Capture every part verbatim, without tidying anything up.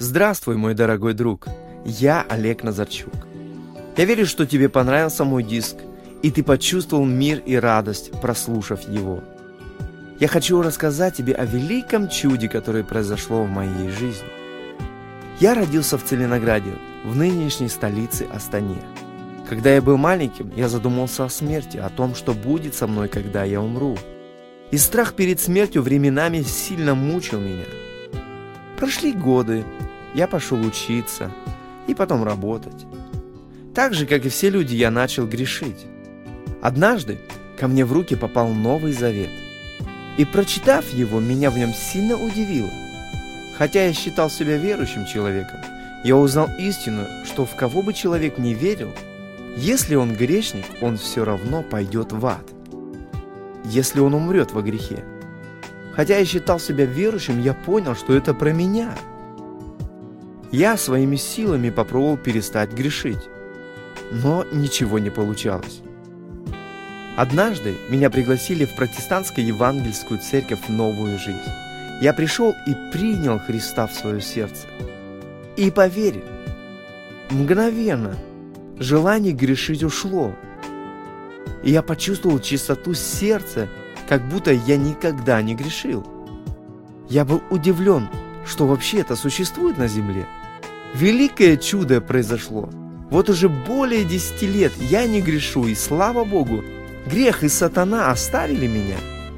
Здравствуй, мой дорогой друг. Я Олег Назарчук. Я верю, что тебе понравился мой диск, и ты почувствовал мир и радость, прослушав его. Я хочу рассказать тебе о великом чуде, которое произошло в моей жизни. Я родился в Целинограде, в нынешней столице Астане. Когда я был маленьким, я задумался о смерти, о том, что будет со мной, когда я умру. И страх перед смертью временами сильно мучил меня. Прошли годы, я пошел учиться и потом работать. Так же, как и все люди, я начал грешить. Однажды ко мне в руки попал Новый Завет. И прочитав его, меня в нем сильно удивило. Хотя я считал себя верующим человеком, я узнал истину, что в кого бы человек не верил, если он грешник, он все равно пойдет в ад, если он умрет во грехе. Хотя я считал себя верующим, я понял, что это про меня. Я своими силами попробовал перестать грешить, но ничего не получалось. Однажды меня пригласили в протестантскую евангельскую церковь в новую жизнь. Я пришел и принял Христа в свое сердце. И поверь, мгновенно желание грешить ушло. И я почувствовал чистоту сердца, как будто я никогда не грешил. Я был удивлен, что вообще это существует на земле. Великое чудо произошло. Вот уже более десяти лет я не грешу, и слава Богу, грех и сатана оставили меня.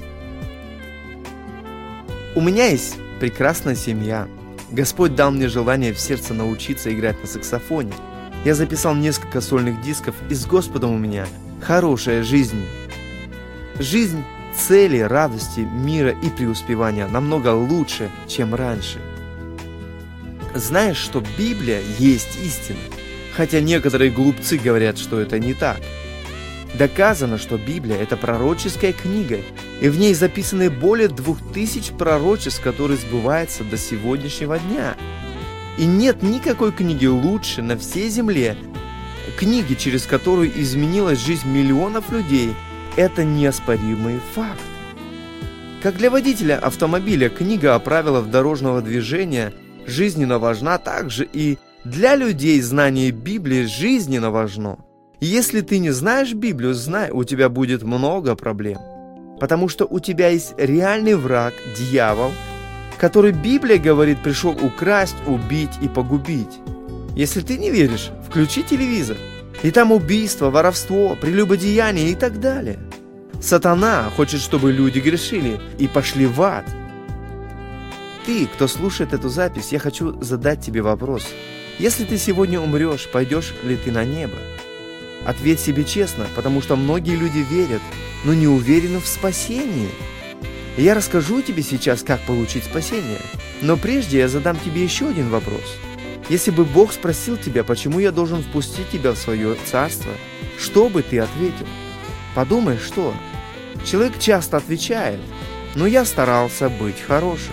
У меня есть прекрасная семья. Господь дал мне желание в сердце научиться играть на саксофоне. Я записал несколько сольных дисков, и с Господом у меня хорошая жизнь. Жизнь цели, радости, мира и преуспевания намного лучше, чем раньше. Знаешь, что Библия есть истина, хотя некоторые глупцы говорят, что это не так. Доказано, что Библия – это пророческая книга, и в ней записаны более двух тысяч пророчеств, которые сбываются до сегодняшнего дня. И нет никакой книги лучше на всей земле, книги, через которую изменилась жизнь миллионов людей. Это неоспоримый факт. Как для водителя автомобиля книга о правилах дорожного движения жизненно важна, также и для людей знание Библии жизненно важно. И если ты не знаешь Библию, знай, у тебя будет много проблем. Потому что у тебя есть реальный враг, дьявол, который, Библия говорит, пришел украсть, убить и погубить. Если ты не веришь, включи телевизор. И там убийство, воровство, прелюбодеяние и так далее. Сатана хочет, чтобы люди грешили и пошли в ад. Ты, кто слушает эту запись, я хочу задать тебе вопрос. Если ты сегодня умрешь, пойдешь ли ты на небо? Ответь себе честно, потому что многие люди верят, но не уверены в спасении. И я расскажу тебе сейчас, как получить спасение. Но прежде я задам тебе еще один вопрос. Если бы Бог спросил тебя, почему я должен впустить тебя в свое царство, что бы ты ответил? Подумай, что? Человек часто отвечает, но я старался быть хорошим.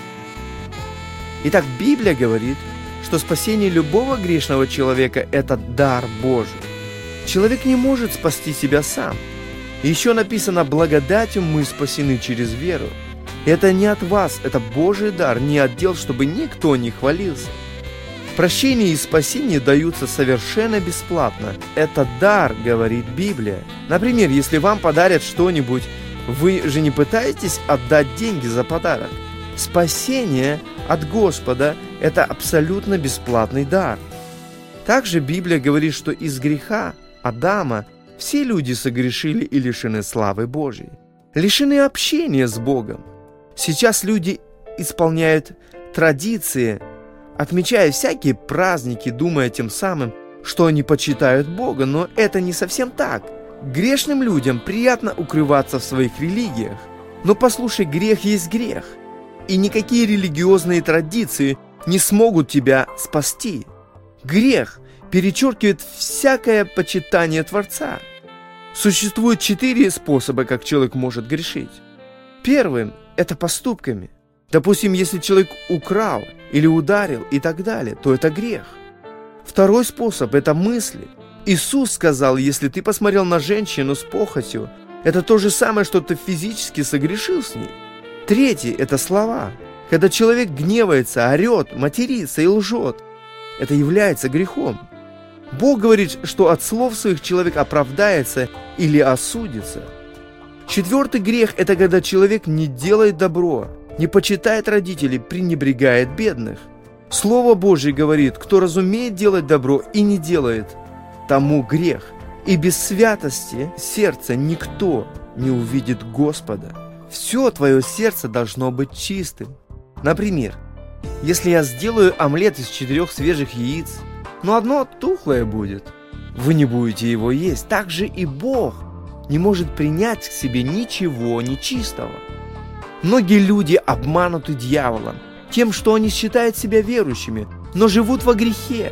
Итак, Библия говорит, что спасение любого грешного человека – это дар Божий. Человек не может спасти себя сам. И еще написано: благодатью мы спасены через веру. Это не от вас, это Божий дар, не отдел, чтобы никто не хвалился. Прощение и спасение даются совершенно бесплатно. Это дар, говорит Библия. Например, если вам подарят что-нибудь, вы же не пытаетесь отдать деньги за подарок. Спасение от Господа – это абсолютно бесплатный дар. Также Библия говорит, что из греха Адама все люди согрешили и лишены славы Божьей, лишены общения с Богом. Сейчас люди исполняют традиции, отмечая всякие праздники, думая тем самым, что они почитают Бога, но это не совсем так. Грешным людям приятно укрываться в своих религиях, но послушай, грех есть грех, и никакие религиозные традиции не смогут тебя спасти. Грех перечеркивает всякое почитание Творца. Существует четыре способа, как человек может грешить. Первым – это поступками. Допустим, если человек украл или ударил и так далее, то это грех. Второй способ – это мысли. Иисус сказал, если ты посмотрел на женщину с похотью, это то же самое, что ты физически согрешил с ней. Третий – это слова. Когда человек гневается, орет, матерится и лжет, это является грехом. Бог говорит, что от слов своих человек оправдается или осудится. Четвертый грех – это когда человек не делает добро, не почитает родителей, пренебрегает бедных. Слово Божье говорит: кто разумеет делать добро и не делает, тому грех. И без святости сердца никто не увидит Господа. Все твое сердце должно быть чистым. Например, если я сделаю омлет из четырех свежих яиц, но одно тухлое будет, вы не будете его есть. Так же и Бог не может принять к себе ничего нечистого. Многие люди обмануты дьяволом тем, что они считают себя верующими, но живут во грехе.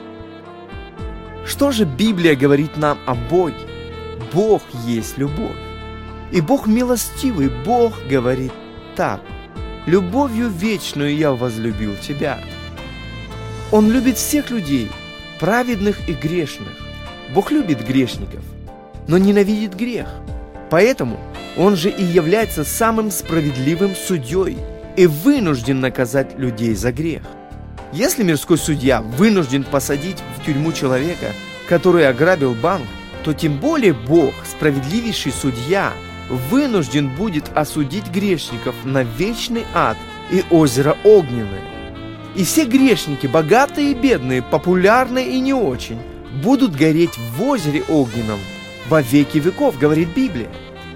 Что же Библия говорит нам о Боге? Бог есть любовь. И Бог милостивый. Бог говорит так: «Любовью вечную я возлюбил тебя». Он любит всех людей, праведных и грешных. Бог любит грешников, но ненавидит грех. Поэтому Он же и является самым справедливым судьей и вынужден наказать людей за грех. Если мирской судья вынужден посадить в тюрьму человека, который ограбил банк, то тем более Бог, справедливейший судья, вынужден будет осудить грешников на вечный ад и озеро огненное. И все грешники, богатые и бедные, популярные и не очень, будут гореть в озере огненном во веки веков, говорит Библия.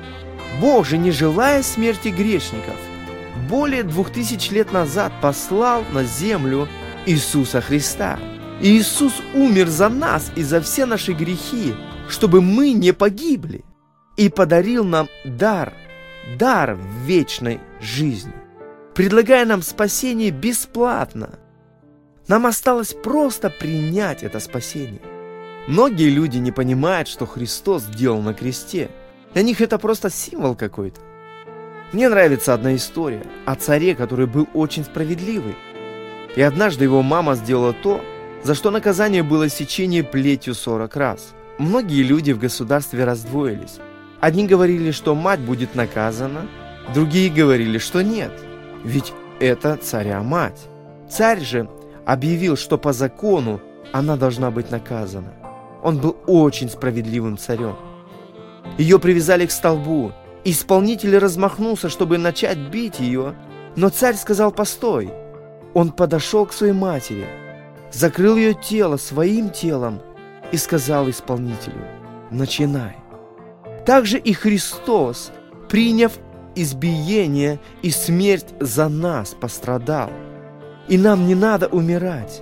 Бог же, не желая смерти грешников, более двух тысяч лет назад послал на землю Иисуса Христа. И Иисус умер за нас и за все наши грехи, чтобы мы не погибли, и подарил нам дар, дар вечной жизни, предлагая нам спасение бесплатно. Нам осталось просто принять это спасение. Многие люди не понимают, что Христос сделал на кресте. Для них это просто символ какой-то. Мне нравится одна история о царе, который был очень справедливый. И однажды его мама сделала то, за что наказание было сечение плетью сорок раз. Многие люди в государстве раздвоились. Одни говорили, что мать будет наказана, другие говорили, что нет, ведь это царя мать. Царь же объявил, что по закону она должна быть наказана. Он был очень справедливым царем. Ее привязали к столбу. Исполнитель размахнулся, чтобы начать бить ее, но царь сказал: «Постой». Он подошел к своей матери, закрыл ее тело своим телом и сказал исполнителю: «Начинай». Также и Христос, приняв избиение и смерть за нас, пострадал. И нам не надо умирать.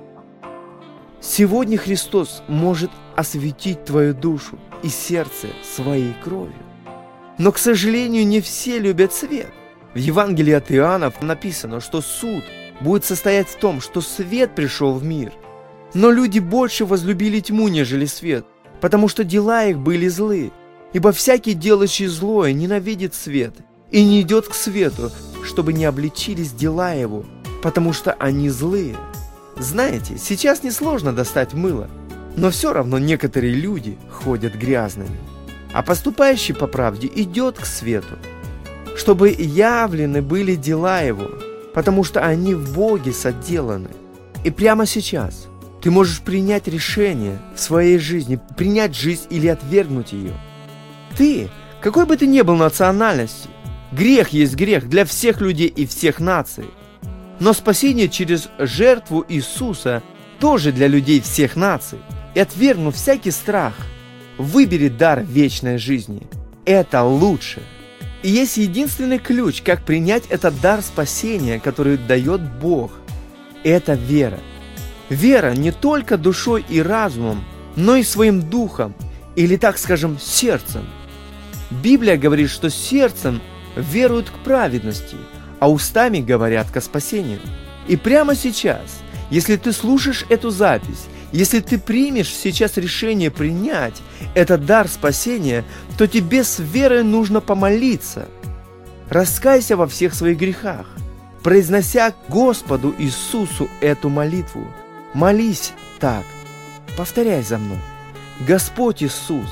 Сегодня Христос может осветить твою душу и сердце своей кровью. Но, к сожалению, не все любят свет. В Евангелии от Иоанна написано, что суд будет состоять в том, что свет пришел в мир. Но люди больше возлюбили тьму, нежели свет, потому что дела их были злы. Ибо всякий, делающий злое, ненавидит свет и не идет к свету, чтобы не обличились дела его, потому что они злые. Знаете, сейчас несложно достать мыло, но все равно некоторые люди ходят грязными. А поступающий по правде идет к свету, чтобы явлены были дела его, потому что они в Боге соделаны. И прямо сейчас ты можешь принять решение в своей жизни, принять жизнь или отвергнуть ее. Ты, какой бы ты ни был национальности, грех есть грех для всех людей и всех наций. Но спасение через жертву Иисуса тоже для людей всех наций. И отвергнув всякий страх, выбери дар вечной жизни. Это лучше. И есть единственный ключ, как принять этот дар спасения, который дает Бог. Это вера. Вера не только душой и разумом, но и своим духом, или, так скажем, сердцем. Библия говорит, что сердцем веруют к праведности, а устами говорят ко спасению. И прямо сейчас, если ты слушаешь эту запись, если ты примешь сейчас решение принять этот дар спасения, то тебе с верой нужно помолиться. Раскайся во всех своих грехах, произнося Господу Иисусу эту молитву. Молись так, повторяй за мной: Господь Иисус,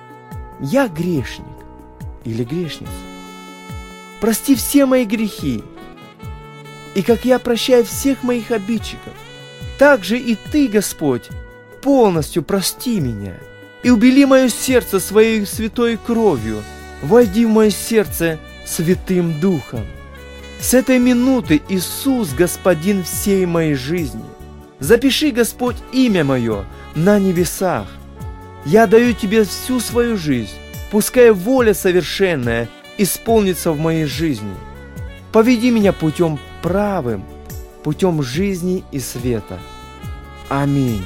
я грешник или грешница. Прости все мои грехи и как я прощаю всех моих обидчиков, так же и Ты, Господь, полностью прости меня и убели мое сердце Своей святой кровью, войди в мое сердце Святым Духом. С этой минуты Иисус, Господин всей моей жизни. Запиши, Господь, имя мое на небесах. Я даю Тебе всю свою жизнь, пускай воля совершенная исполнится в моей жизни. Поведи меня путем правым, путем жизни и света. Аминь.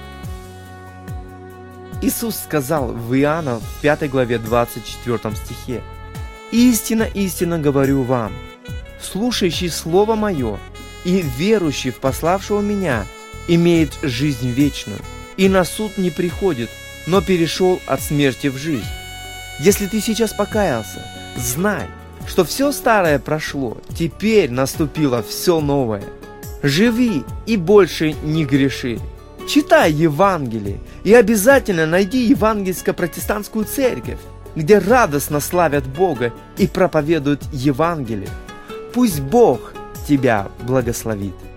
Иисус сказал в Иоанна в пятой главе двадцать четвёртом стихе: «Истинно, истинно говорю вам, слушающий Слово Мое и верующий в пославшего Меня имеет жизнь вечную, и на суд не приходит, но перешел от смерти в жизнь». Если ты сейчас покаялся, знай, что все старое прошло, теперь наступило все новое. Живи и больше не греши. Читай Евангелие и обязательно найди евангельско-протестантскую церковь, где радостно славят Бога и проповедуют Евангелие. Пусть Бог тебя благословит.